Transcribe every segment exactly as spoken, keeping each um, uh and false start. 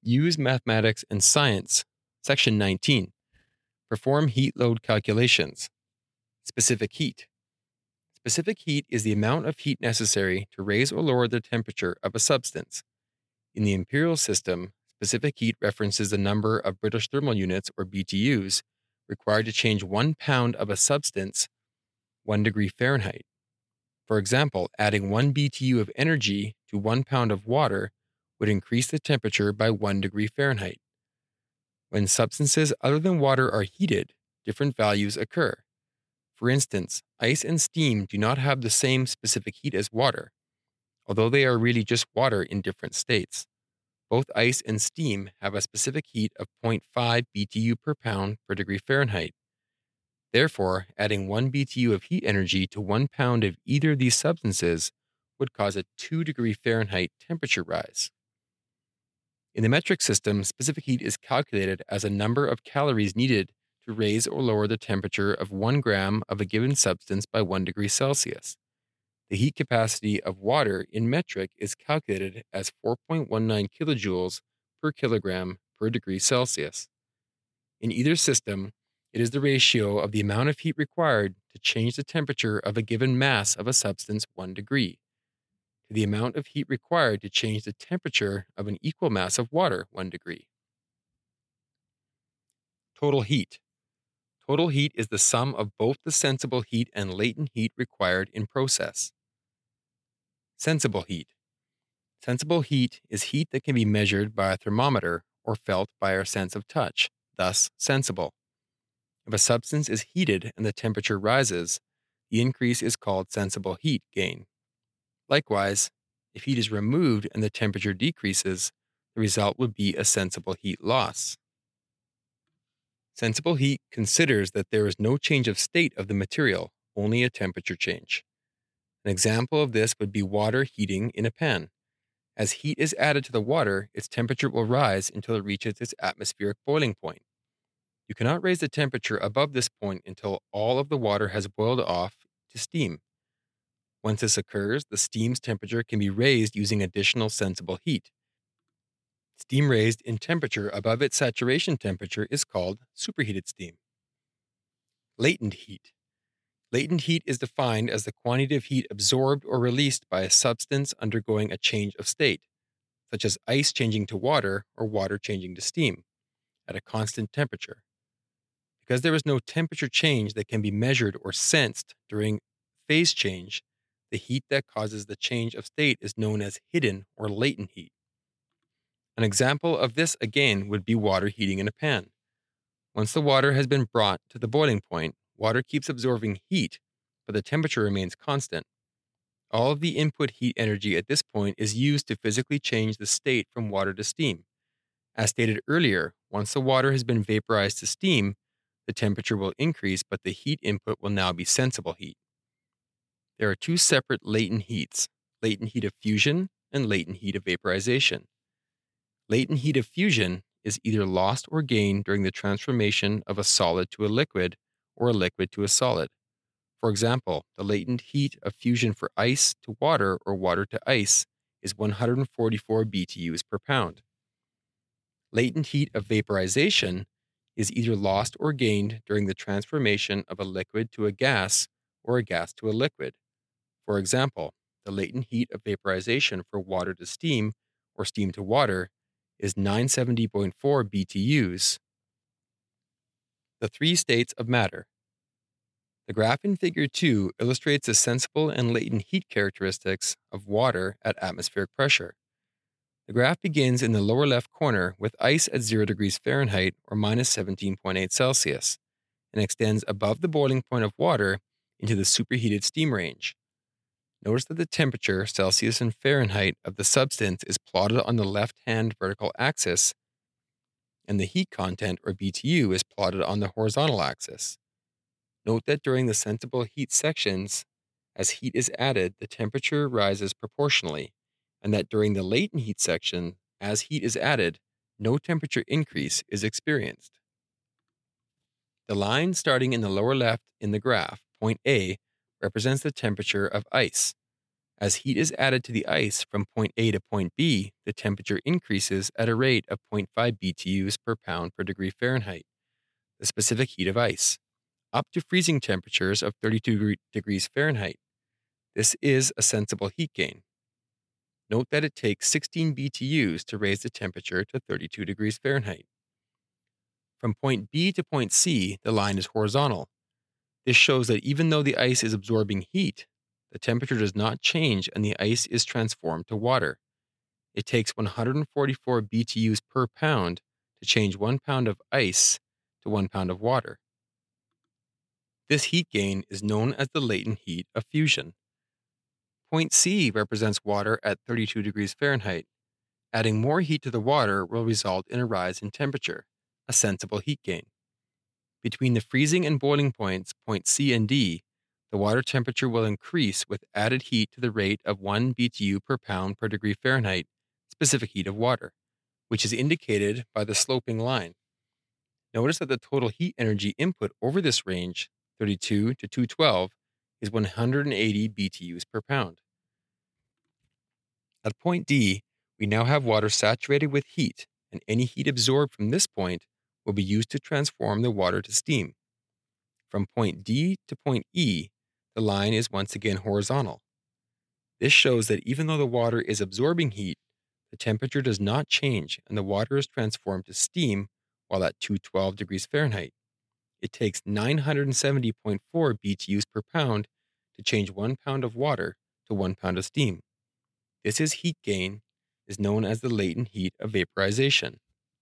Use mathematics and science. Section nineteen. Perform heat load calculations. Specific heat. Specific heat is the amount of heat necessary to raise or lower the temperature of a substance. In the imperial system, specific heat references the number of British thermal units, or B T Us, required to change one pound of a substance one degree Fahrenheit. For example, adding one B T U of energy to one pound of water would increase the temperature by one degree Fahrenheit. When substances other than water are heated, different values occur. For instance, ice and steam do not have the same specific heat as water, although they are really just water in different states. Both ice and steam have a specific heat of zero point five B T U per pound per degree Fahrenheit. Therefore, adding one B T U of heat energy to one pound of either of these substances would cause a two degree Fahrenheit temperature rise. In the metric system, specific heat is calculated as a number of calories needed to raise or lower the temperature of one gram of a given substance by one degree Celsius. The heat capacity of water in metric is calculated as four point one nine kilojoules per kilogram per degree Celsius. In either system, it is the ratio of the amount of heat required to change the temperature of a given mass of a substance one degree to the amount of heat required to change the temperature of an equal mass of water one degree. Total heat. Total heat is the sum of both the sensible heat and latent heat required in process. Sensible heat. Sensible heat is heat that can be measured by a thermometer or felt by our sense of touch, thus sensible. If a substance is heated and the temperature rises, the increase is called sensible heat gain. Likewise, if heat is removed and the temperature decreases, the result would be a sensible heat loss. Sensible heat considers that there is no change of state of the material, only a temperature change. An example of this would be water heating in a pan. As heat is added to the water, its temperature will rise until it reaches its atmospheric boiling point. You cannot raise the temperature above this point until all of the water has boiled off to steam. Once this occurs, the steam's temperature can be raised using additional sensible heat. Steam raised in temperature above its saturation temperature is called superheated steam. Latent heat. Latent heat is defined as the quantity of heat absorbed or released by a substance undergoing a change of state, such as ice changing to water or water changing to steam, at a constant temperature. Because there is no temperature change that can be measured or sensed during phase change, the heat that causes the change of state is known as hidden or latent heat. An example of this again would be water heating in a pan. Once the water has been brought to the boiling point, water keeps absorbing heat, but the temperature remains constant. All of the input heat energy at this point is used to physically change the state from water to steam. As stated earlier, once the water has been vaporized to steam, the temperature will increase, but the heat input will now be sensible heat. There are two separate latent heats, latent heat of fusion and latent heat of vaporization. Latent heat of fusion is either lost or gained during the transformation of a solid to a liquid or a liquid to a solid. For example, the latent heat of fusion for ice to water or water to ice is one hundred forty-four B T Us per pound. Latent heat of vaporization is either lost or gained during the transformation of a liquid to a gas or a gas to a liquid. For example, the latent heat of vaporization for water to steam or steam to water is nine hundred seventy point four B T Us. The three states of matter. The graph in Figure two illustrates the sensible and latent heat characteristics of water at atmospheric pressure. The graph begins in the lower left corner with ice at zero degrees Fahrenheit or minus seventeen point eight Celsius and extends above the boiling point of water into the superheated steam range. Notice that the temperature, Celsius and Fahrenheit, of the substance is plotted on the left-hand vertical axis, and the heat content, or B T U, is plotted on the horizontal axis. Note that during the sensible heat sections, as heat is added, the temperature rises proportionally, and that during the latent heat section, as heat is added, no temperature increase is experienced. The line starting in the lower left in the graph, point A, represents the temperature of ice. As heat is added to the ice from point A to point B, the temperature increases at a rate of zero point five B T Us per pound per degree Fahrenheit, the specific heat of ice, up to freezing temperatures of thirty-two degrees Fahrenheit. This is a sensible heat gain. Note that it takes sixteen B T Us to raise the temperature to thirty-two degrees Fahrenheit. From point B to point C, the line is horizontal. This shows that even though the ice is absorbing heat, the temperature does not change and the ice is transformed to water. It takes one hundred forty-four B T Us per pound to change one pound of ice to one pound of water. This heat gain is known as the latent heat of fusion. Point C represents water at thirty-two degrees Fahrenheit. Adding more heat to the water will result in a rise in temperature, a sensible heat gain. Between the freezing and boiling points, point C and D, the water temperature will increase with added heat to the rate of one B T U per pound per degree Fahrenheit, specific heat of water, which is indicated by the sloping line. Notice that the total heat energy input over this range, thirty-two to two twelve, is one hundred eighty B T Us per pound. At point D, we now have water saturated with heat, and any heat absorbed from this point will be used to transform the water to steam. From point D to point E, the line is once again horizontal. This shows that even though the water is absorbing heat, the temperature does not change and the water is transformed to steam while at two hundred twelve degrees Fahrenheit. It takes nine hundred seventy point four B T Us per pound to change one pound of water to one pound of steam. This is heat gain, is known as the latent heat of vaporization.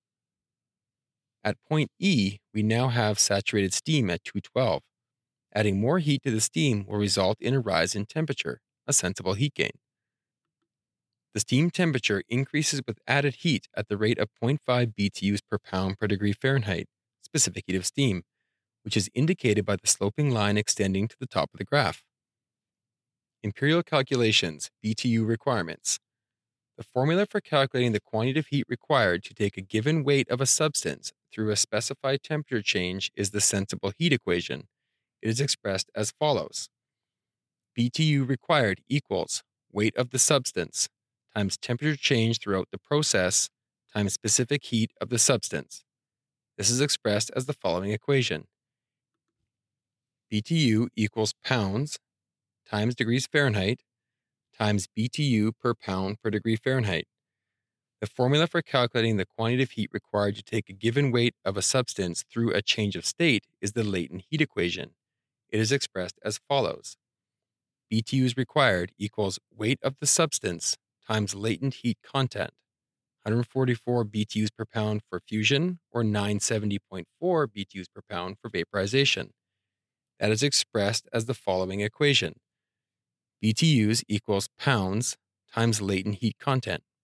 At point E, we now have saturated steam at two hundred twelve. Adding more heat to the steam will result in a rise in temperature, a sensible heat gain. The steam temperature increases with added heat at the rate of zero point five B T Us per pound per degree Fahrenheit, specific heat of steam, which is indicated by the sloping line extending to the top of the graph. Imperial calculations, B T U requirements. The formula for calculating the quantity of heat required to take a given weight of a substance through a specified temperature change is the sensible heat equation. It is expressed as follows. B T U required equals weight of the substance times temperature change throughout the process times specific heat of the substance. This is expressed as the following equation. B T U equals pounds times degrees Fahrenheit times B T U per pound per degree Fahrenheit. The formula for calculating the quantity of heat required to take a given weight of a substance through a change of state is the latent heat equation. It is expressed as follows. B T Us required equals weight of the substance times latent heat content, one hundred forty-four B T Us per pound for fusion or nine hundred seventy point four B T Us per pound for vaporization. That is expressed as the following equation. B T Us equals pounds times latent heat content.